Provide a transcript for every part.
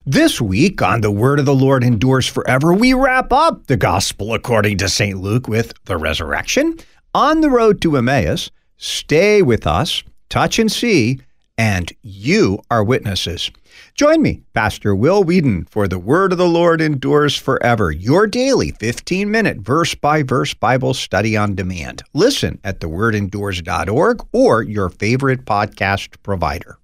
This week on The Word of the Lord Endures Forever, we wrap up the Gospel according to St. Luke with the resurrection, on the road to Emmaus, stay with us, touch and see, and you are witnesses. Join me, Pastor Will Whedon, for The Word of the Lord Endures Forever, your daily 15-minute verse-by-verse Bible study on demand. Listen at thewordendures.org or your favorite podcast provider.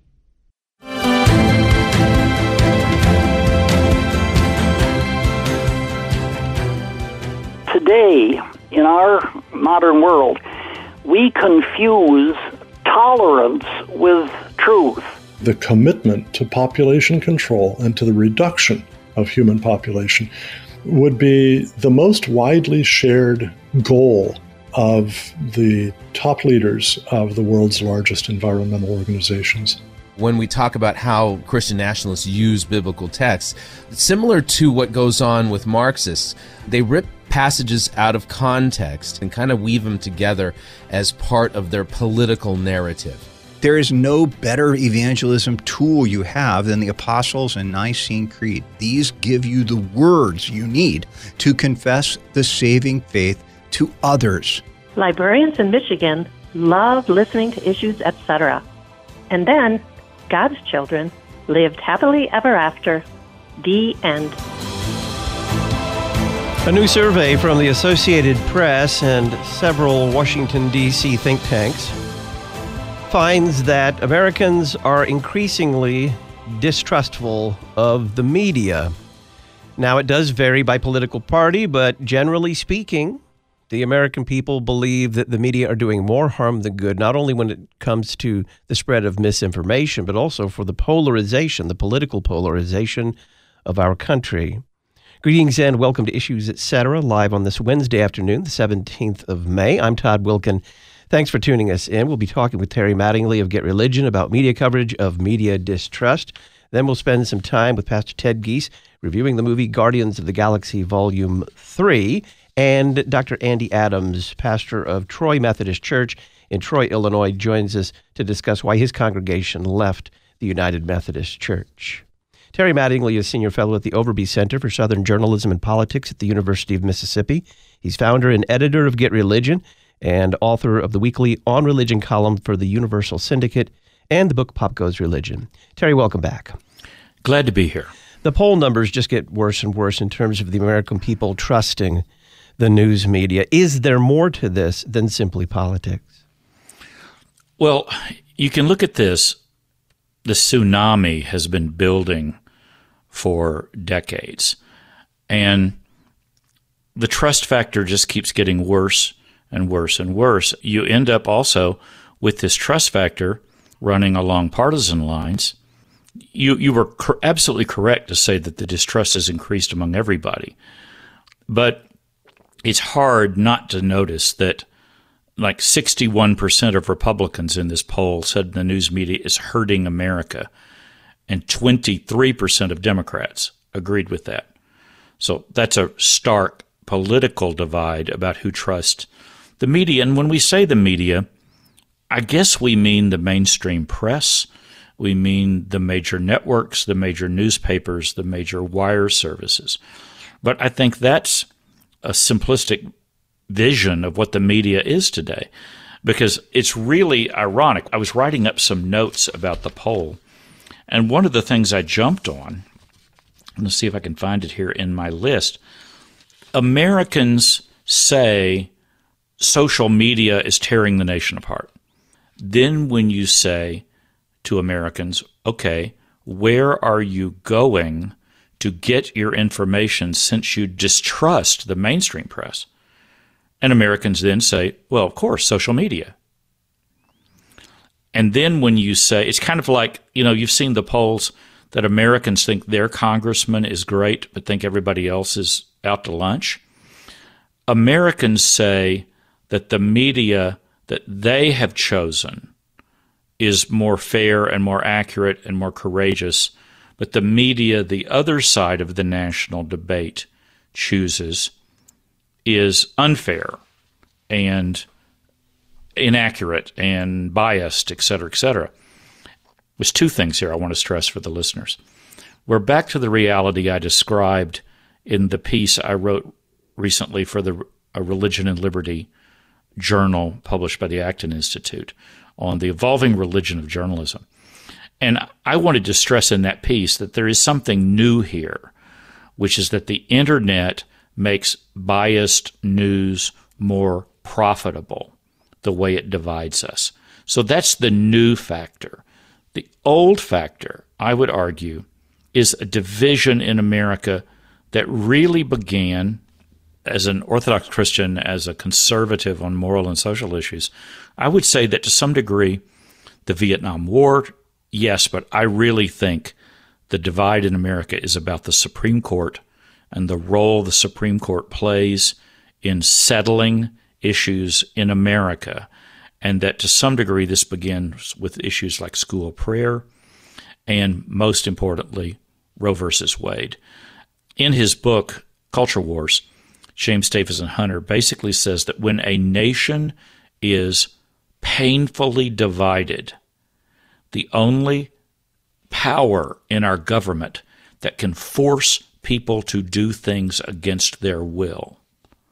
Today, in our modern world, we confuse tolerance with truth. The commitment to population control and to the reduction of human population would be the most widely shared goal of the top leaders of the world's largest environmental organizations. When we talk about how Christian nationalists use biblical texts, similar to what goes on with Marxists, they rip passages out of context and kind of weave them together as part of their political narrative. There is no better evangelism tool you have than the Apostles' and Nicene Creed. These give you the words you need to confess the saving faith to others. Librarians in Michigan love listening to Issues, etc. And then God's children lived happily ever after. The end. A new survey from the Associated Press and several Washington, D.C. think tanks finds that Americans are increasingly distrustful of the media. Now, it does vary by political party, but generally speaking, the American people believe that the media are doing more harm than good, not only when it comes to the spread of misinformation, but also for the polarization, the political polarization of our country. Greetings and welcome to Issues, Etc., live on this Wednesday afternoon, the 17th of May. I'm Todd Wilkin. Thanks for tuning us in. We'll be talking with Terry Mattingly of Get Religion about media coverage of media distrust. Then we'll spend some time with Pastor Ted Giese reviewing the movie Guardians of the Galaxy Volume 3. And Dr. Andy Adams, pastor of Troy Methodist Church in Troy, Illinois, joins us to discuss why his congregation left the United Methodist Church. Terry Mattingly is Senior Fellow at the Overby Center for Southern Journalism and Politics at the University of Mississippi. He's founder and editor of Get Religion and author of the weekly On Religion column for the Universal Syndicate and the book Pop Goes Religion. Terry, welcome back. Glad to be here. The poll numbers just get worse and worse in terms of the American people trusting the news media. Is there more to this than simply politics? Well, you can look at this. The tsunami has been building for decades, and the trust factor just keeps getting worse and worse and worse. You end up also with this trust factor running along partisan lines. You were absolutely correct to say that the distrust has increased among everybody, but it's hard not to notice that like 61% of Republicans in this poll said the news media is hurting America, and 23% of Democrats agreed with that. So that's a stark political divide about who trusts the media. And when we say the media, I guess we mean the mainstream press. We mean the major networks, the major newspapers, the major wire services. But I think that's a simplistic vision of what the media is today, because it's really ironic. I was writing up some notes about the poll, and one of the things I jumped on, let's see if I can find it here in my list, Americans say social media is tearing the nation apart. Then when you say to Americans, okay, where are you going to get your information since you distrust the mainstream press? And Americans then say, well, of course, social media. And then when you say, it's kind of like, you've seen the polls that Americans think their congressman is great, but think everybody else is out to lunch. Americans say that the media that they have chosen is more fair and more accurate and more courageous, but the media the other side of the national debate chooses is unfair and inaccurate and biased, et cetera, et cetera. There's two things here I want to stress for the listeners. We're back to the reality I described in the piece I wrote recently for the Religion and Liberty journal published by the Acton Institute on the evolving religion of journalism. And I wanted to stress in that piece that there is something new here, which is that the internet makes biased news more profitable the way it divides us. So that's the new factor. The old factor, I would argue, is a division in America that really began as an Orthodox Christian, as a conservative on moral and social issues. I would say that to some degree, the Vietnam War, yes, but I really think the divide in America is about the Supreme Court and the role the Supreme Court plays in settling issues in America, and that to some degree this begins with issues like school prayer and, most importantly, Roe versus Wade. In his book, Culture Wars, James Davison Hunter basically says that when a nation is painfully divided, the only power in our government that can force people to do things against their will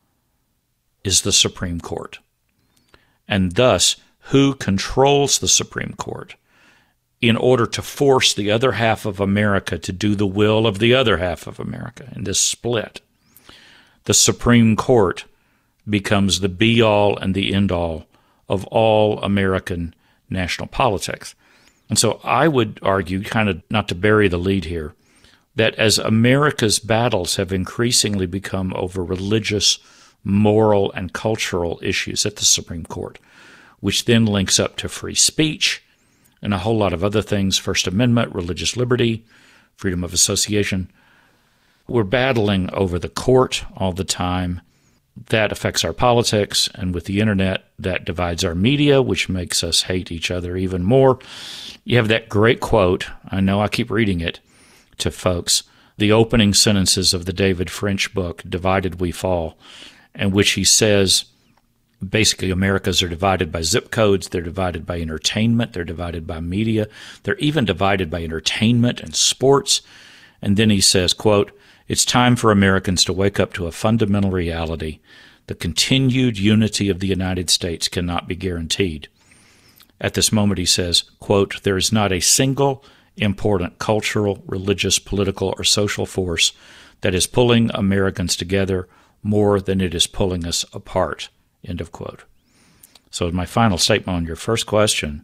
is the Supreme Court. And thus, who controls the Supreme Court in order to force the other half of America to do the will of the other half of America in this split? The Supreme Court becomes the be-all and the end-all of all American national politics. And so I would argue, kind of not to bury the lead here, that as America's battles have increasingly become over religious, moral, and cultural issues at the Supreme Court, which then links up to free speech and a whole lot of other things, First Amendment, religious liberty, freedom of association, we're battling over the court all the time. That affects our politics, and with the internet, that divides our media, which makes us hate each other even more. You have that great quote, I know I keep reading it to folks, the opening sentences of the David French book, Divided We Fall, in which he says, basically Americas are divided by zip codes, they're divided by entertainment, they're divided by media, they're even divided by entertainment and sports. And then he says, quote, it's time for Americans to wake up to a fundamental reality. The continued unity of the United States cannot be guaranteed. At this moment, he says, quote, there is not a single important cultural, religious, political, or social force that is pulling Americans together more than it is pulling us apart, end of quote. So my final statement on your first question,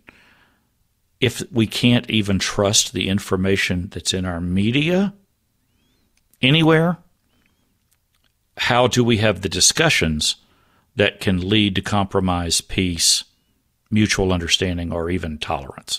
if we can't even trust the information that's in our media anywhere, how do we have the discussions that can lead to compromise, peace, mutual understanding, or even tolerance?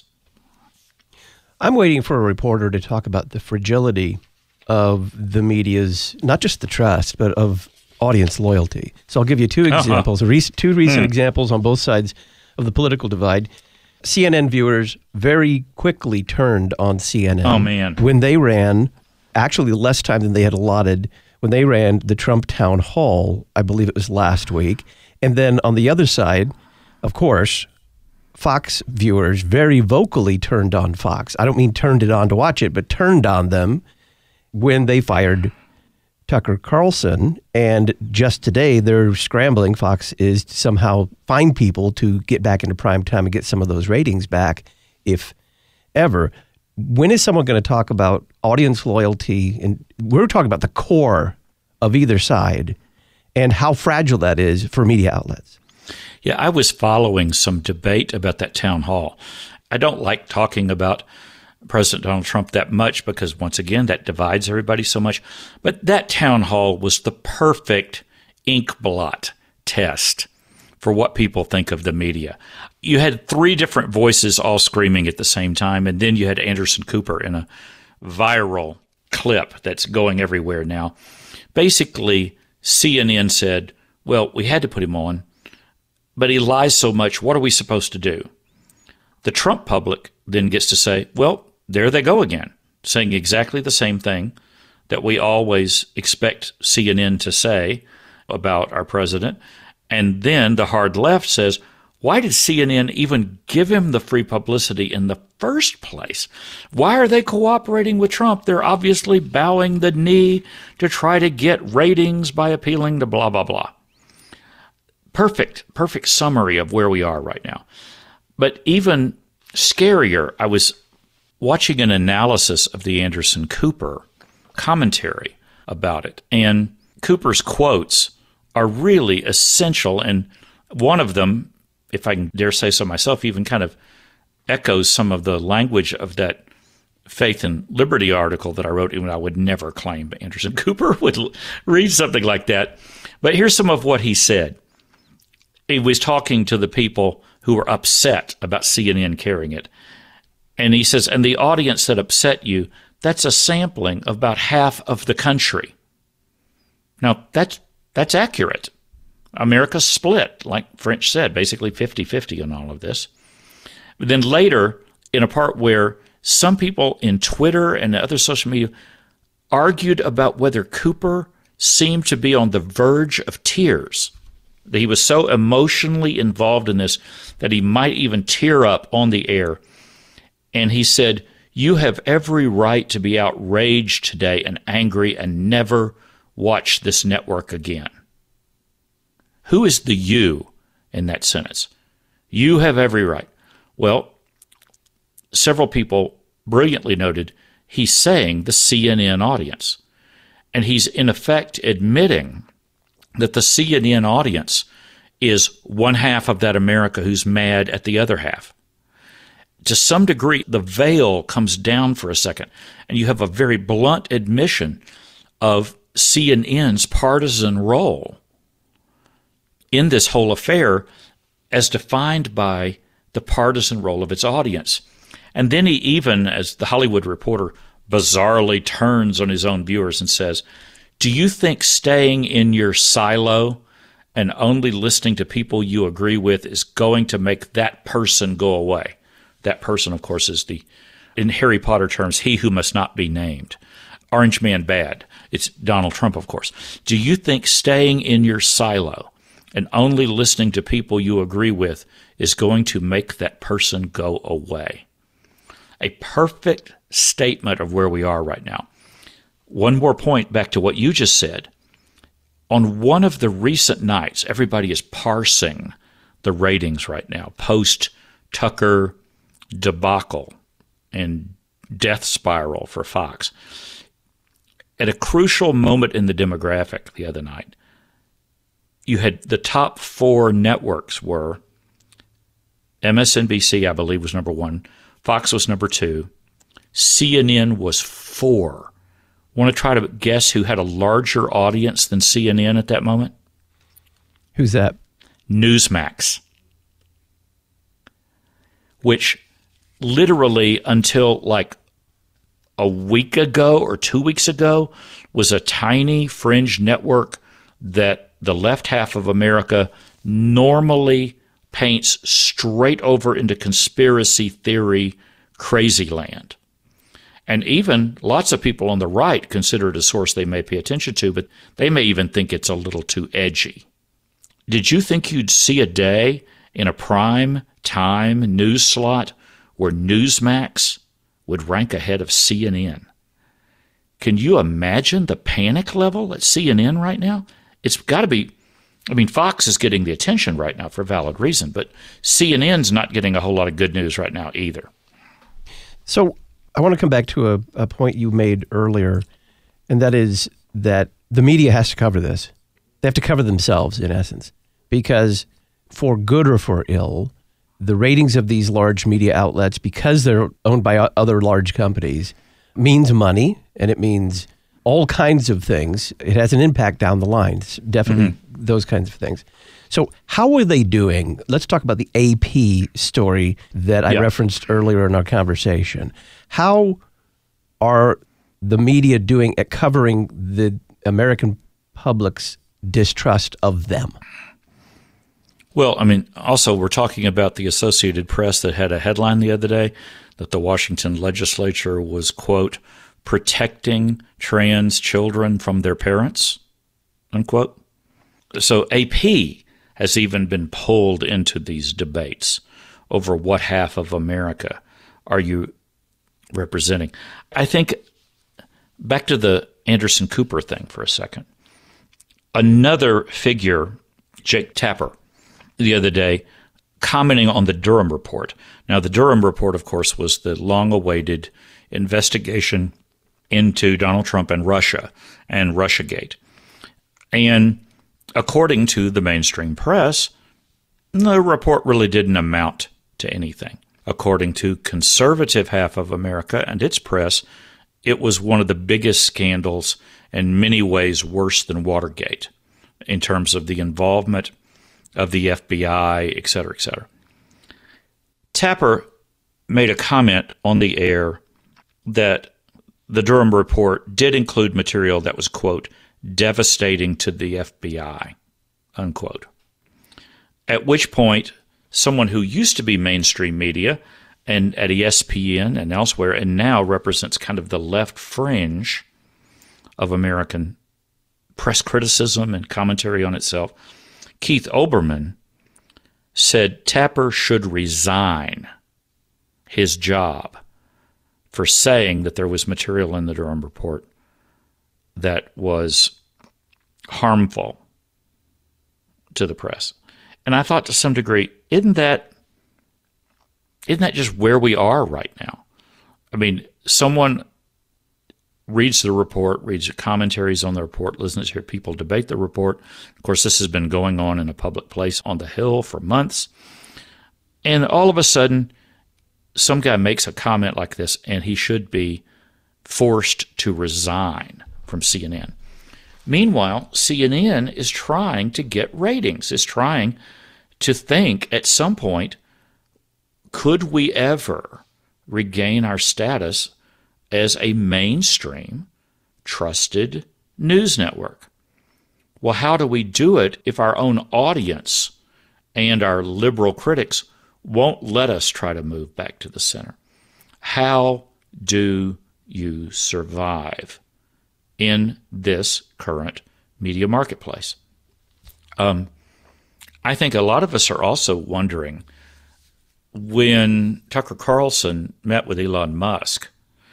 I'm waiting for a reporter to talk about the fragility of the media's, not just the trust, but of audience loyalty. So I'll give you two examples, two recent examples on both sides of the political divide. CNN viewers very quickly turned on CNN. Oh, man. When they ran, actually less time than they had allotted, when they ran the Trump town hall, I believe it was last week. And then on the other side, of course, Fox viewers very vocally turned on Fox. I don't mean turned it on to watch it, but turned on them when they fired Tucker Carlson. And just today, they're scrambling, Fox is, to somehow find people to get back into prime time and get some of those ratings back, if ever. When is someone going to talk about audience loyalty? And we're talking about the core of either side and how fragile that is for media outlets. Yeah, I was following some debate about that town hall. I don't like talking about President Donald Trump that much because, once again, that divides everybody so much. But that town hall was the perfect ink blot test for what people think of the media. You had three different voices all screaming at the same time, and then you had Anderson Cooper in a viral clip that's going everywhere now. Basically, CNN said, well, we had to put him on, but he lies so much, what are we supposed to do? The Trump public then gets to say, well, there they go again, saying exactly the same thing that we always expect CNN to say about our president. And then the hard left says, Why did CNN even give him the free publicity in the first place? Why are they cooperating with Trump? They're obviously bowing the knee to try to get ratings by appealing to blah, blah, blah. Perfect summary of where we are right now. But even scarier, I was watching an analysis of the Anderson Cooper commentary about it. And Cooper's quotes are really essential. And one of them, if I can dare say so myself, even kind of echoes some of the language of that Faith and Liberty article that I wrote, even I would never claim Anderson Cooper would read something like that. But here's some of what he said. He was talking to the people who were upset about CNN carrying it. And he says, and the audience that upset you, that's a sampling of about half of the country. Now, that's accurate. America's split, like French said, basically 50-50 on all of this. But then later, in a part where some people in Twitter and other social media argued about whether Cooper seemed to be on the verge of tears, that he was so emotionally involved in this that he might even tear up on the air. And he said, you have every right to be outraged today and angry and never watch this network again. Who is the you in that sentence? You have every right. Well, several people brilliantly noted he's saying the CNN audience. And he's in effect admitting that the CNN audience is one half of that America who's mad at the other half. To some degree, the veil comes down for a second, and you have a very blunt admission of CNN's partisan role in this whole affair as defined by the partisan role of its audience. And then he even, as the Hollywood Reporter bizarrely turns on his own viewers and says, do you think staying in your silo and only listening to people you agree with is going to make that person go away? That person, of course, is in Harry Potter terms, he who must not be named. Orange Man bad. It's Donald Trump, of course. Do you think staying in your silo and only listening to people you agree with is going to make that person go away? A perfect statement of where we are right now. One more point back to what you just said. On one of the recent nights, everybody is parsing the ratings right now, post-Tucker debacle and death spiral for Fox. At a crucial moment in the demographic the other night, you had the top four networks were MSNBC, I believe, was number one. Fox was number two. CNN was four. Want to try to guess who had a larger audience than CNN at that moment? Who's that? Newsmax, which literally until like a week ago or 2 weeks ago was a tiny fringe network that the left half of America normally paints straight over into conspiracy theory crazy land. And even lots of people on the right consider it a source they may pay attention to, but they may even think it's a little too edgy. Did you think you'd see a day in a prime time news slot where Newsmax would rank ahead of CNN? Can you imagine the panic level at CNN right now? It's got to be, I mean, Fox is getting the attention right now for valid reason, but CNN's not getting a whole lot of good news right now either. So I want to come back to a point you made earlier, and that is that the media has to cover this. They have to cover themselves, in essence, because for good or for ill, the ratings of these large media outlets, because they're owned by other large companies, means money, and it means all kinds of things. It has an impact down the line, definitely those kinds of things. So how are they doing? Let's talk about the AP story that I referenced earlier in our conversation. How are the media doing at covering the American public's distrust of them? Well, I mean, also we're talking about the Associated Press that had a headline the other day that the Washington legislature was, quote, protecting trans children from their parents, unquote. So AP has even been pulled into these debates over what half of America are you representing. I think, back to the Anderson Cooper thing for a second, another figure, Jake Tapper, the other day, commenting on the Durham report. Now, the Durham report, of course, was the long-awaited investigation into Donald Trump and Russia and Russiagate. And according to the mainstream press, the report really didn't amount to anything. According to conservative half of America and its press, it was one of the biggest scandals, in many ways worse than Watergate, in terms of the involvement of the FBI, et cetera, et cetera. Tapper made a comment on the air that the Durham report did include material that was, quote, devastating to the FBI, unquote. At which point, someone who used to be mainstream media and at ESPN and elsewhere and now represents kind of the left fringe of American press criticism and commentary on itself, Keith Olbermann said Tapper should resign his job for saying that there was material in the Durham report that was harmful to the press. And I thought to some degree, isn't that just where we are right now? I mean, someone reads the report, reads the commentaries on the report, listens to hear people debate the report. Of course, this has been going on in a public place on the Hill for months. And all of a sudden, some guy makes a comment like this, and he should be forced to resign from CNN. Meanwhile, CNN is trying to get ratings, is trying to think at some point, could we ever regain our status as a mainstream, trusted news network? Well, how do we do it if our own audience and our liberal critics won't let us try to move back to the center? How do you survive in this current media marketplace? I think a lot of us are also wondering, when Tucker Carlson met with Elon Musk,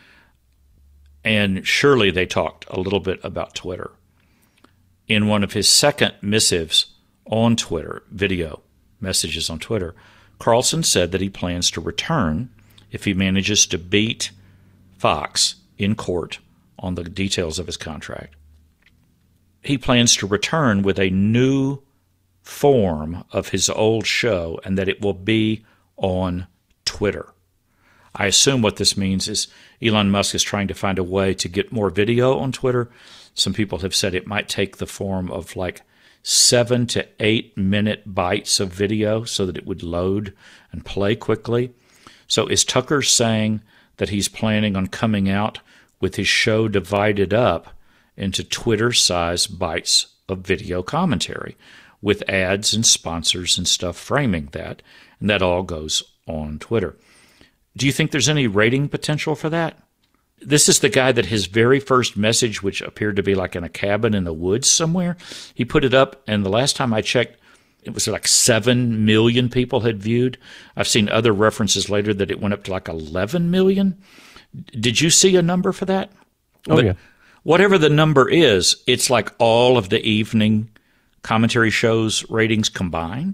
and surely they talked a little bit about Twitter, in one of his second missives on Twitter, video messages on Twitter, Carlson said that he plans to return if he manages to beat Fox in court on the details of his contract. He plans to return with a new form of his old show, and that it will be on Twitter. I assume what this means is Elon Musk is trying to find a way to get more video on Twitter. Some people have said it might take the form of like 7 to 8 minute bites of video so that it would load and play quickly. So is Tucker saying that he's planning on coming out with his show divided up into Twitter-sized bites of video commentary with ads and sponsors and stuff framing that, and that all goes on Twitter? Do you think there's any rating potential for that? This is the guy that his very first message, which appeared to be like in a cabin in the woods somewhere, he put it up, and the last time I checked, it was like 7 million people had viewed. I've seen other references later that it went up to like 11 million. Did you see a number for that? Oh, yeah. Whatever the number is, it's like all of the evening commentary shows ratings combined.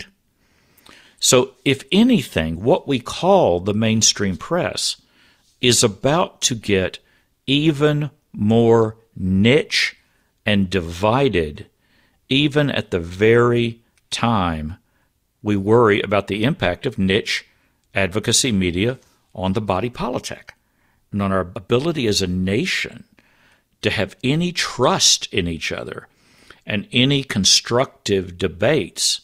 So if anything, what we call the mainstream press is about to get even more niche and divided, even at the very time we worry about the impact of niche advocacy media on the body politic and on our ability as a nation to have any trust in each other and any constructive debates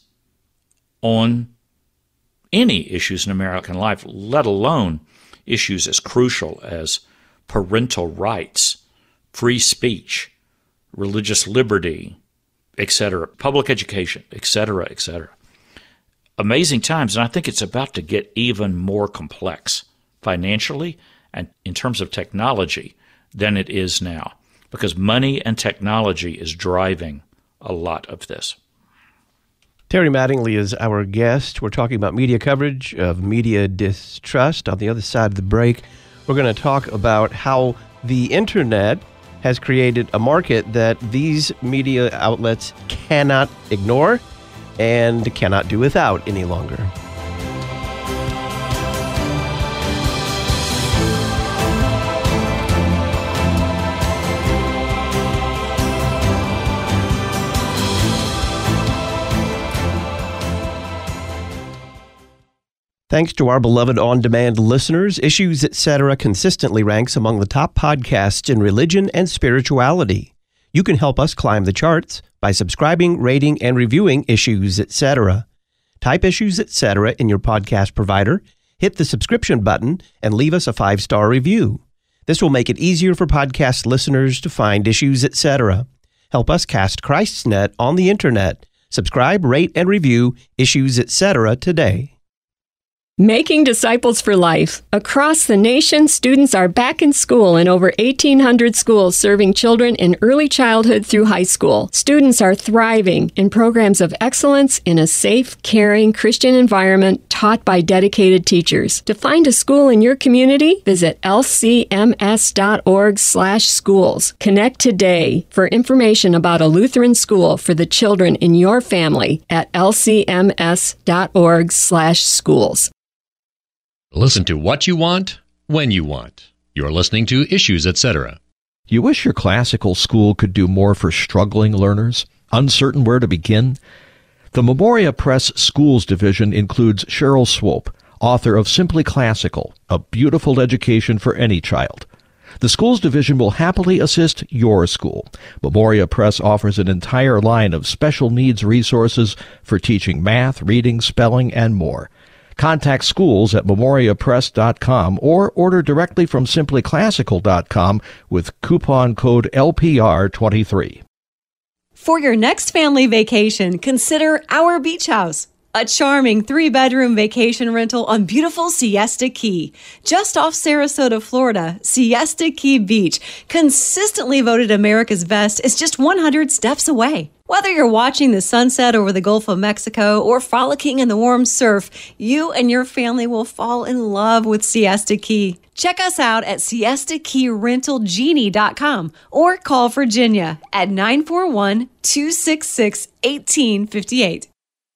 on any issues in American life, let alone issues as crucial as parental rights, free speech, religious liberty, etc., public education, etc., etc. Amazing times, and I think it's about to get even more complex financially and in terms of technology than it is now, because money and technology is driving a lot of this. Terry Mattingly is our guest. We're talking about media coverage of media distrust. On the other side of the break, we're going to talk about how the internet has created a market that these media outlets cannot ignore and cannot do without any longer. Thanks to our beloved on-demand listeners, Issues Etc. consistently ranks among the top podcasts in religion and spirituality. You can help us climb the charts by subscribing, rating, and reviewing Issues Etc. Type Issues Etc. in your podcast provider, hit the subscription button, and leave us a 5-star review. This will make it easier for podcast listeners to find Issues Etc. Help us cast Christ's net on the internet. Subscribe, rate, and review Issues Etc. today. Making Disciples for Life. Across the nation, students are back in school in over 1,800 schools serving children in early childhood through high school. Students are thriving in programs of excellence in a safe, caring Christian environment taught by dedicated teachers. To find a school in your community, visit lcms.org/schools. Connect today for information about a Lutheran school for the children in your family at lcms.org/schools. Listen to what you want, when you want. You're listening to Issues Etc. You wish your classical school could do more for struggling learners, uncertain where to begin? The Memoria Press Schools Division includes Cheryl Swope, author of Simply Classical, A Beautiful Education for Any Child. The Schools Division will happily assist your school. Memoria Press offers an entire line of special needs resources for teaching math, reading, spelling, and more. Contact schools at memoriapress.com or order directly from simplyclassical.com with coupon code LPR23. For your next family vacation, consider Our Beach House, a charming 3-bedroom vacation rental on beautiful Siesta Key. Just off Sarasota, Florida, Siesta Key Beach, consistently voted America's best, is just 100 steps away. Whether you're watching the sunset over the Gulf of Mexico or frolicking in the warm surf, you and your family will fall in love with Siesta Key. Check us out at siestakeyrentalgenie.com or call Virginia at 941-266-1858.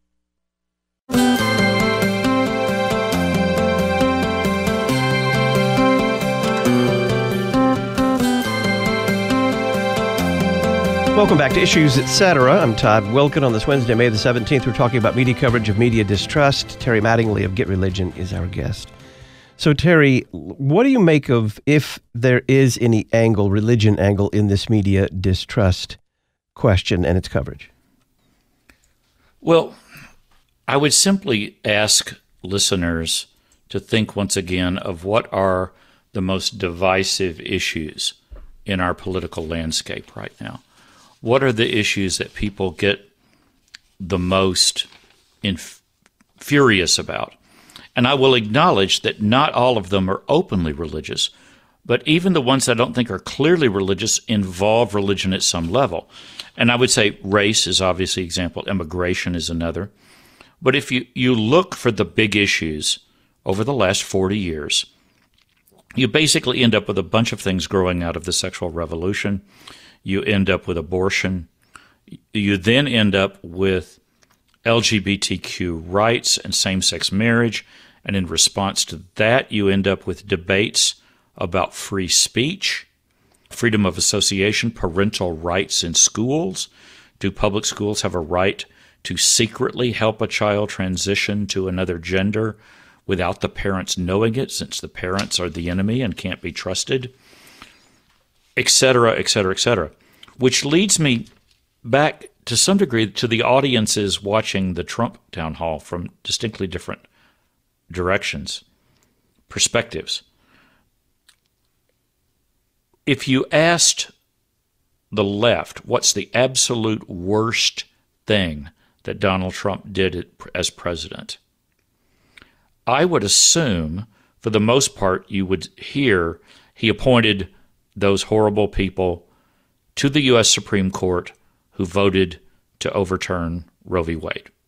Welcome back to Issues Etc. I'm Todd Wilkin. On this Wednesday, May the 17th, we're talking about media coverage of media distrust. Terry Mattingly of Get Religion is our guest. So, Terry, what do you make of, if there is any angle, religion angle, in this media distrust question and its coverage? Well, I would simply ask listeners to think once again of what are the most divisive issues in our political landscape right now. What are the issues that people get the most furious about? And I will acknowledge that not all of them are openly religious, but even the ones I don't think are clearly religious involve religion at some level. And I would say race is obviously an example. Immigration is another. But if you look for the big issues over the last 40 years, you basically end up with a bunch of things growing out of the sexual revolution. You end up with abortion. You then end up with LGBTQ rights and same-sex marriage. And in response to that, you end up with debates about free speech, freedom of association, parental rights in schools. Do public schools have a right to secretly help a child transition to another gender without the parents knowing it, since the parents are the enemy and can't be trusted? Et cetera, et cetera, et cetera. Which leads me back to some degree to the audiences watching the Trump town hall from distinctly different directions, perspectives. If you asked the left what's the absolute worst thing that Donald Trump did as president, I would assume, for the most part, you would hear he appointed those horrible people to the U.S. Supreme Court who voted to overturn Roe v. Wade.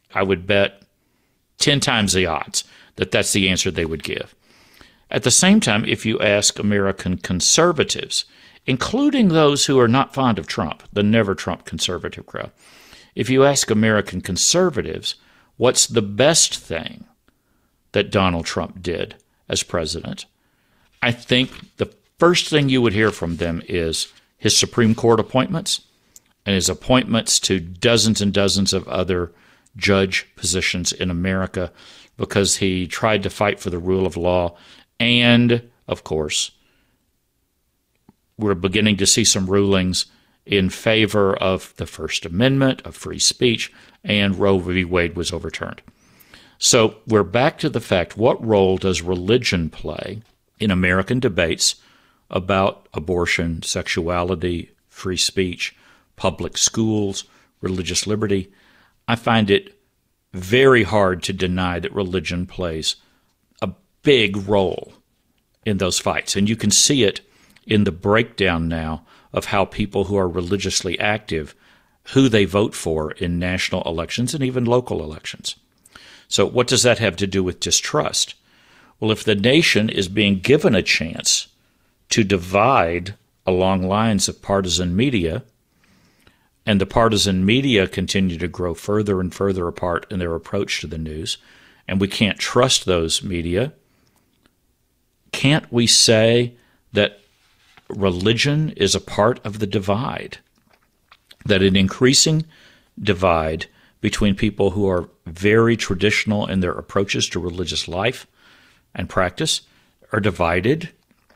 I would bet 10 times the odds that that's the answer they would give. At the same time, if you ask American conservatives, including those who are not fond of Trump, the never Trump conservative crowd, if you ask American conservatives, what's the best thing that Donald Trump did as president, I think the first thing you would hear from them is his Supreme Court appointments and his appointments to dozens and dozens of other judge positions in America, because he tried to fight for the rule of law. And, of course, we're beginning to see some rulings in favor of the First Amendment, of free speech, and Roe v. Wade was overturned. So we're back to the fact, what role does religion play in American debates about abortion, sexuality, free speech, public schools, religious liberty? I find it very hard to deny that religion plays a big role in those fights. And you can see it in the breakdown now of how people who are religiously active, who they vote for in national elections and even local elections. So what does that have to do with distrust? Well, if the nation is being given a chance to divide along lines of partisan media, and the partisan media continue to grow further and further apart in their approach to the news, and we can't trust those media, can't we say that religion is a part of the divide? That an increasing divide between people who are very traditional in their approaches to religious life and practice are divided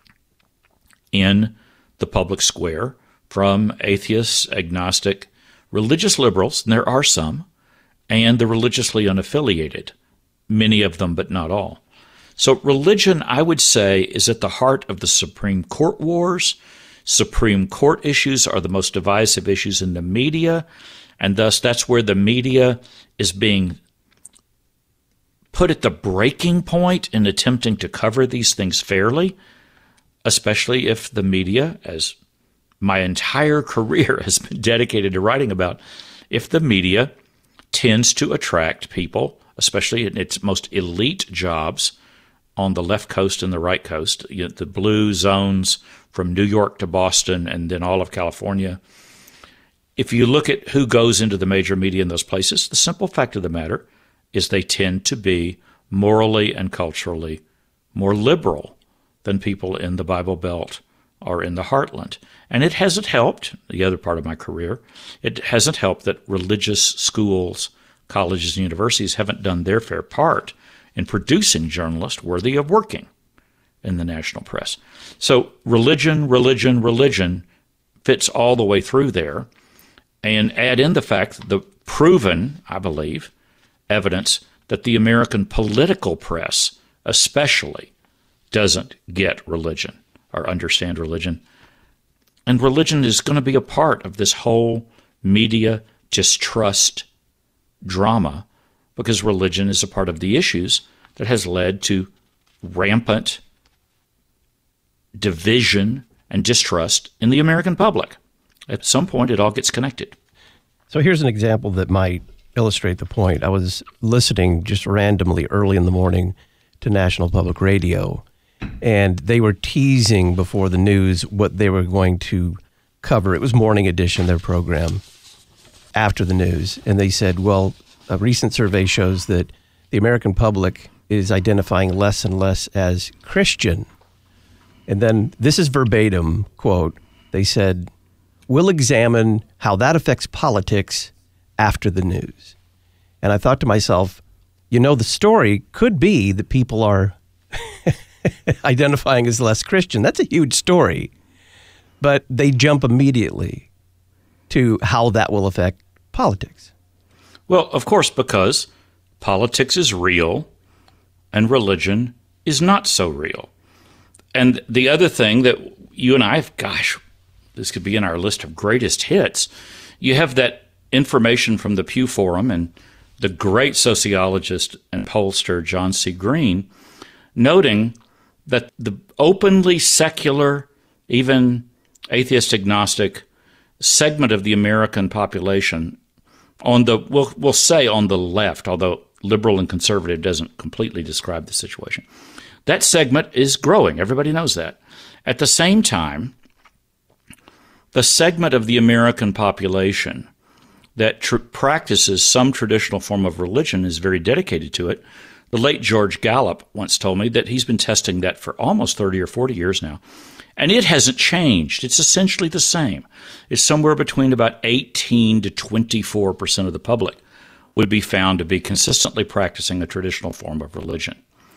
in the public square from atheists, agnostic, religious liberals, and there are some, and the religiously unaffiliated, many of them but not all. So religion, I would say, is at the heart of the Supreme Court wars. Supreme Court issues are the most divisive issues in the media, and thus that's where the media is being put at the breaking point in attempting to cover these things fairly, especially if the media, as my entire career has been dedicated to writing about, if the media tends to attract people, especially in its most elite jobs on the left coast and the right coast, the blue zones from New York to Boston and then all of California. If you look at who goes into the major media in those places, the simple fact of the matter is they tend to be morally and culturally more liberal than people in the Bible Belt or in the heartland. And it hasn't helped, the other part of my career, it hasn't helped that religious schools, colleges, and universities haven't done their fair part in producing journalists worthy of working in the national press. So religion fits all the way through there. And add in the fact, the proven, I believe, evidence that the American political press especially doesn't get religion or understand religion. And religion is going to be a part of this whole media distrust drama, because religion is a part of the issues that has led to rampant division and distrust in the American public. At some point, it all gets connected. So here's an example that might illustrate the point. I was listening just randomly early in the morning to National Public Radio, and they were teasing before the news what they were going to cover. It was Morning Edition, their program, after the news. And they said, well, a recent survey shows that the American public is identifying less and less as Christian. And then this is verbatim, quote, they said, we'll examine how that affects politics after the news. And I thought to myself, the story could be that people are identifying as less Christian. That's a huge story. But they jump immediately to how that will affect politics. Well, of course, because politics is real and religion is not so real. And the other thing that you and I, this could be in our list of greatest hits, you have that information from the Pew Forum and the great sociologist and pollster John C. Green, noting that the openly secular, even atheist agnostic segment of the American population on the we'll say on the left, although liberal and conservative doesn't completely describe the situation. That segment is growing. Everybody knows that. At the same time, the segment of the American population that practices some traditional form of religion is very dedicated to it. The late George Gallup once told me that he's been testing that for almost 30 or 40 years now, and it hasn't changed. It's essentially the same. It's somewhere between about 18 to 24% of the public would be found to be consistently practicing a traditional form of religion.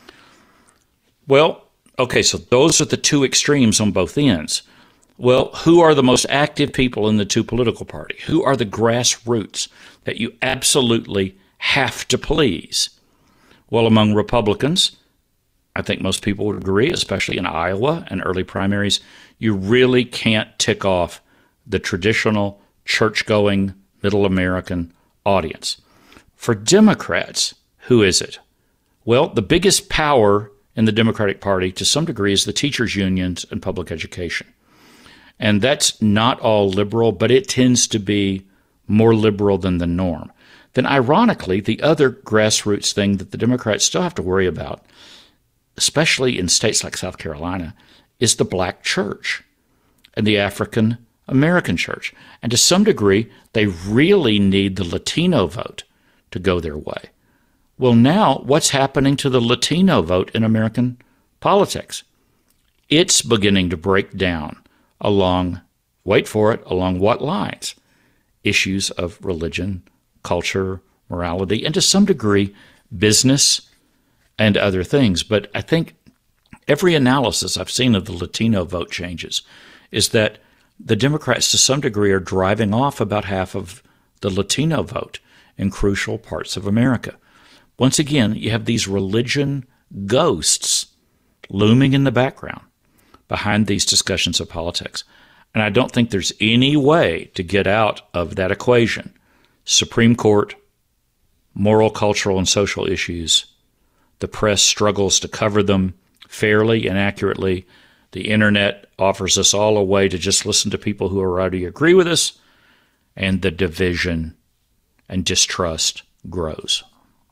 Well, okay, so those are the two extremes on both ends. Well, who are the most active people in the two political parties? Who are the grassroots that you absolutely have to please? Well, among Republicans, I think most people would agree, especially in Iowa and early primaries, you really can't tick off the traditional church-going middle American audience. For Democrats, who is it? Well, the biggest power in the Democratic Party to some degree is the teachers' unions and public education. And that's not all liberal, but it tends to be more liberal than the norm. Then ironically, the other grassroots thing that the Democrats still have to worry about, especially in states like South Carolina, is the black church and the African American church. And to some degree, they really need the Latino vote to go their way. Well, now what's happening to the Latino vote in American politics? It's beginning to break down along, wait for it, along what lines? Issues of religion, culture, morality, and to some degree, business and other things. But I think every analysis I've seen of the Latino vote changes is that the Democrats to some degree are driving off about half of the Latino vote in crucial parts of America. Once again, you have these religion ghosts looming in the background behind these discussions of politics. And I don't think there's any way to get out of that equation. Supreme Court, moral, cultural, and social issues. The press struggles to cover them fairly and accurately. The internet offers us all a way to just listen to people who already agree with us, and the division and distrust grows.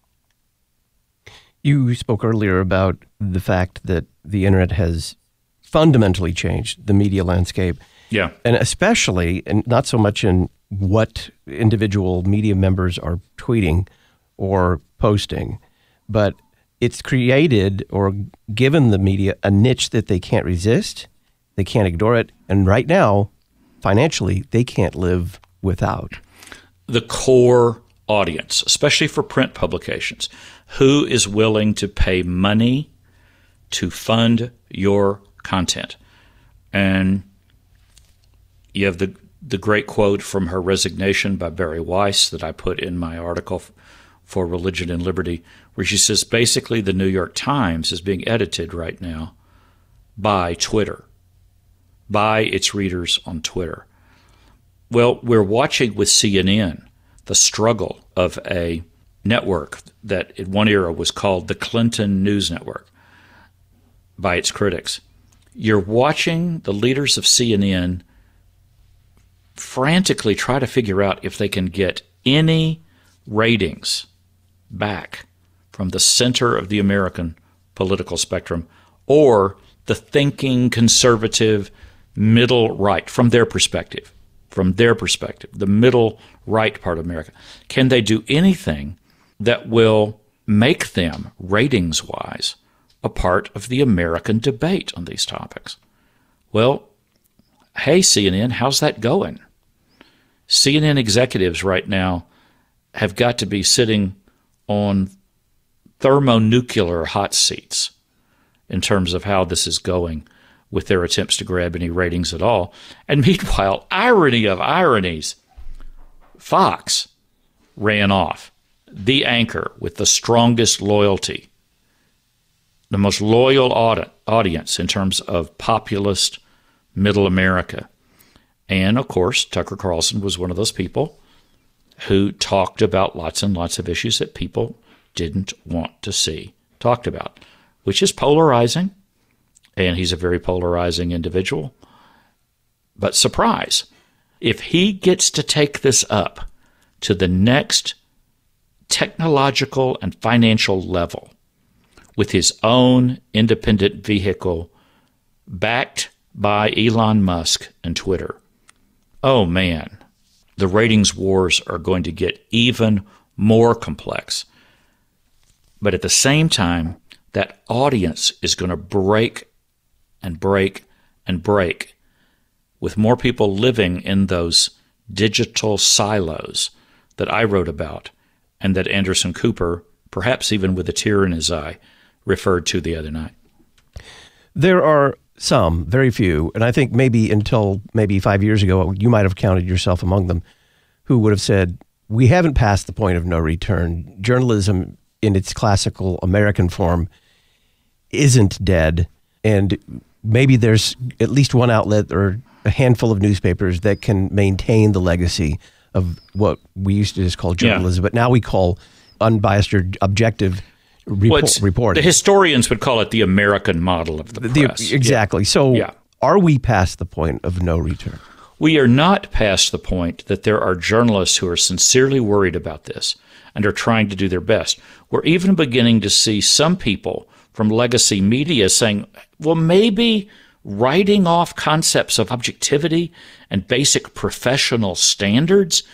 You spoke earlier about the fact that the internet has fundamentally changed the media landscape. Yeah. And especially, and not so much in what individual media members are tweeting or posting, but it's created or given the media a niche that they can't resist, they can't ignore it, and right now, financially, they can't live without. The core audience, especially for print publications, who is willing to pay money to fund your content? And you have the great quote from her resignation by Bari Weiss that I put in my article for Religion and Liberty, where she says basically the New York Times is being edited right now by Twitter, by its readers on Twitter. Well, we're watching with CNN the struggle of a network that in one era was called the Clinton News Network by its critics. You're watching the leaders of CNN frantically try to figure out if they can get any ratings back from the center of the American political spectrum or the thinking conservative middle right from their perspective, the middle right part of America. Can they do anything that will make them, ratings-wise, a part of the American debate on these topics? Well, hey, CNN, how's that going? CNN executives right now have got to be sitting on thermonuclear hot seats in terms of how this is going with their attempts to grab any ratings at all. And meanwhile, irony of ironies, Fox ran off the anchor with the strongest loyalty, the most loyal audience in terms of populist middle America. And, of course, Tucker Carlson was one of those people who talked about lots and lots of issues that people didn't want to see talked about, which is polarizing, and he's a very polarizing individual. But surprise, if he gets to take this up to the next technological and financial level with his own independent vehicle backed by Elon Musk and Twitter, oh man, the ratings wars are going to get even more complex. But at the same time, that audience is going to break and break and break, with more people living in those digital silos that I wrote about and that Anderson Cooper, perhaps even with a tear in his eye, referred to the other night. There are some, very few, and I think until 5 years ago, you might have counted yourself among them, who would have said, we haven't passed the point of no return. Journalism in its classical American form isn't dead, and maybe there's at least one outlet or a handful of newspapers that can maintain the legacy of what we used to just call journalism, but now we call unbiased or objective reporting. The historians would call it the American model of the press. Exactly. Yeah. So are we past the point of no return? We are not past the point that there are journalists who are sincerely worried about this and are trying to do their best. We're even beginning to see some people from legacy media saying, well, maybe writing off concepts of objectivity and basic professional standards,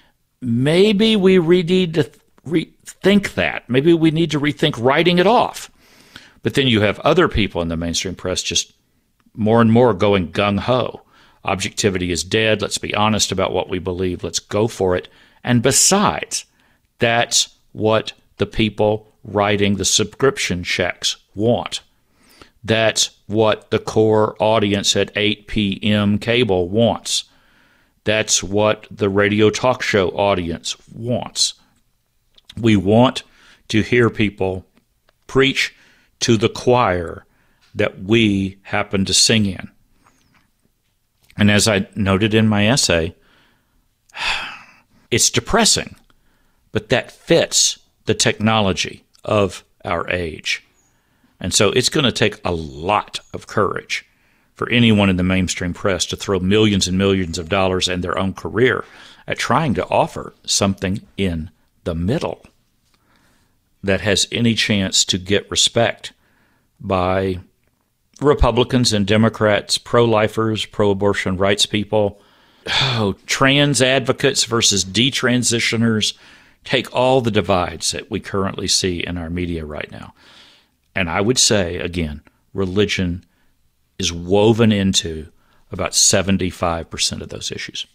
maybe we need to rethink that. Maybe we need to rethink writing it off. But then you have other people in the mainstream press just more and more going gung-ho. Objectivity is dead. Let's be honest about what we believe. Let's go for it. And besides, that's what the people writing the subscription checks want. That's what the core audience at 8 p.m. cable wants. That's what the radio talk show audience wants. We want to hear people preach to the choir that we happen to sing in. And as I noted in my essay, it's depressing, but that fits the technology of our age. And so it's going to take a lot of courage for anyone in the mainstream press to throw millions and millions of dollars and their own career at trying to offer something in the middle that has any chance to get respect by Republicans and Democrats, pro-lifers, pro-abortion rights people, trans advocates versus detransitioners. Take all the divides that we currently see in our media right now. And I would say, again, religion is woven into about 75% of those issues.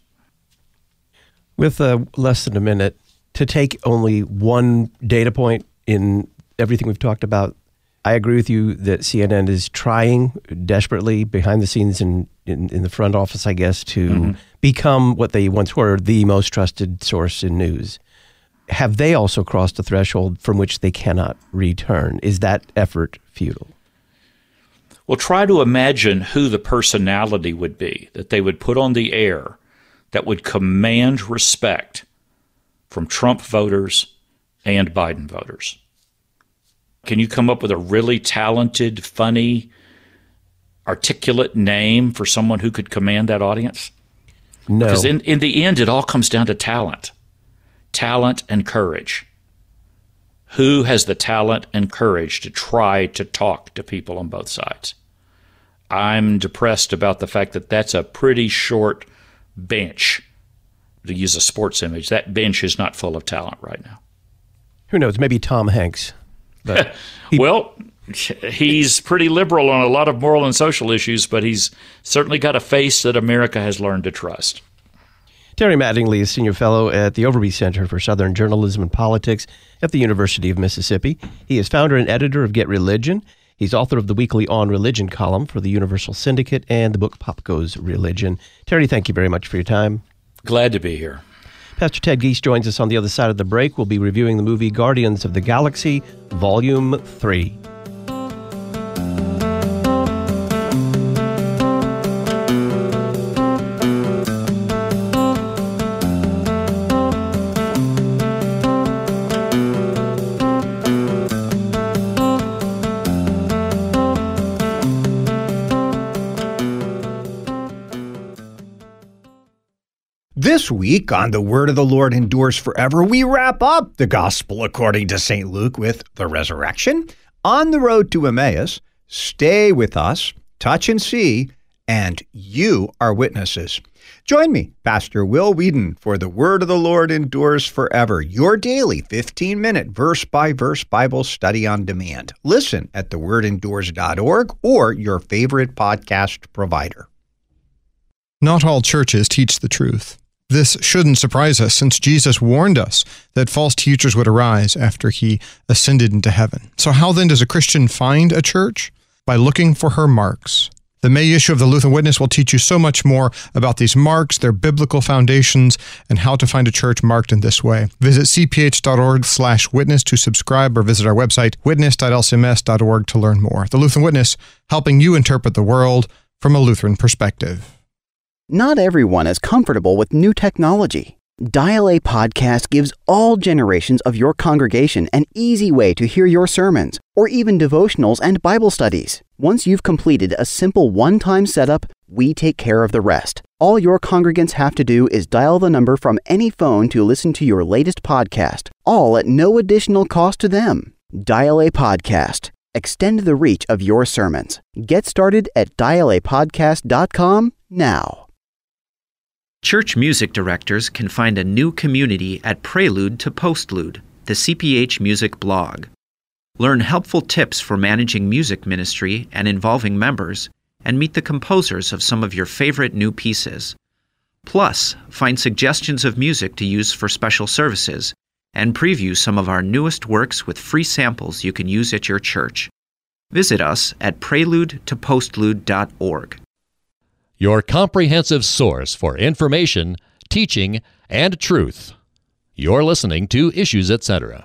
With less than a minute, to take only one data point in everything we've talked about, I agree with you that CNN is trying desperately behind the scenes in the front office, I guess, to become what they once were, the most trusted source in news. Have they also crossed a threshold from which they cannot return? Is that effort futile? Well, try to imagine who the personality would be that they would put on the air that would command respect from Trump voters and Biden voters. Can you come up with a really talented, funny, articulate name for someone who could command that audience? No. Because in the end, it all comes down to talent. Talent and courage. Who has the talent and courage to try to talk to people on both sides? I'm depressed about the fact that that's a pretty short bench. To use a sports image, that bench is not full of talent right now. Who knows? Maybe Tom Hanks. But well, he's pretty liberal on a lot of moral and social issues, but he's certainly got a face that America has learned to trust. Terry Mattingly is Senior Fellow at the Overby Center for Southern Journalism and Politics at the University of Mississippi. He is founder and editor of Get Religion. He's author of the weekly On Religion column for the Universal Syndicate and the book Pop Goes Religion. Terry, thank you very much for your time. Glad to be here. Pastor Ted Giese joins us on the other side of the break. We'll be reviewing the movie Guardians of the Galaxy, Volume 3. This week on The Word of the Lord Endures Forever, we wrap up the Gospel according to St. Luke with the resurrection. On the road to Emmaus, stay with us, touch and see, and you are witnesses. Join me, Pastor Will Whedon, for The Word of the Lord Endures Forever, your daily 15-minute verse-by-verse Bible study on demand. Listen at thewordendures.org or your favorite podcast provider. Not all churches teach the truth. This shouldn't surprise us, since Jesus warned us that false teachers would arise after he ascended into heaven. So how then does a Christian find a church? By looking for her marks. The May issue of the Lutheran Witness will teach you so much more about these marks, their biblical foundations, and how to find a church marked in this way. Visit cph.org/witness to subscribe, or visit our website, witness.lcms.org, to learn more. The Lutheran Witness, helping you interpret the world from a Lutheran perspective. Not everyone is comfortable with new technology. Dial A Podcast gives all generations of your congregation an easy way to hear your sermons, or even devotionals and Bible studies. Once you've completed a simple one-time setup, we take care of the rest. All your congregants have to do is dial the number from any phone to listen to your latest podcast, all at no additional cost to them. Dial A Podcast. Extend the reach of your sermons. Get started at dialapodcast.com now. Church music directors can find a new community at Prelude to Postlude, the CPH Music blog. Learn helpful tips for managing music ministry and involving members, and meet the composers of some of your favorite new pieces. Plus, find suggestions of music to use for special services, and preview some of our newest works with free samples you can use at your church. Visit us at preludetopostlude.org. Your comprehensive source for information, teaching, and truth. You're listening to Issues Etc.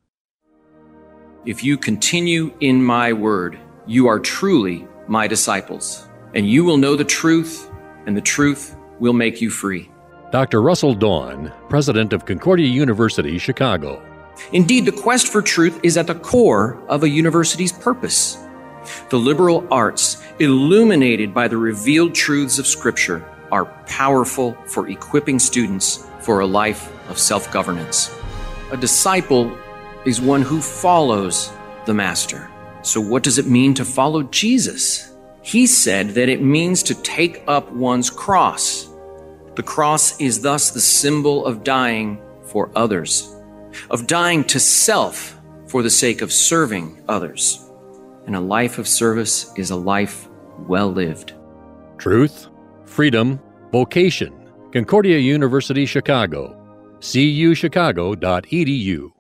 If you continue in my word, you are truly my disciples, and you will know the truth, and the truth will make you free. Dr. Russell Dawn, president of Concordia University, Chicago. Indeed, the quest for truth is at the core of a university's purpose. The liberal arts, illuminated by the revealed truths of Scripture, are powerful for equipping students for a life of self-governance. A disciple is one who follows the Master. So what does it mean to follow Jesus? He said that it means to take up one's cross. The cross is thus the symbol of dying for others, of dying to self for the sake of serving others. And a life of service is a life well lived. Truth, freedom, vocation. Concordia University, Chicago. cuchicago.edu.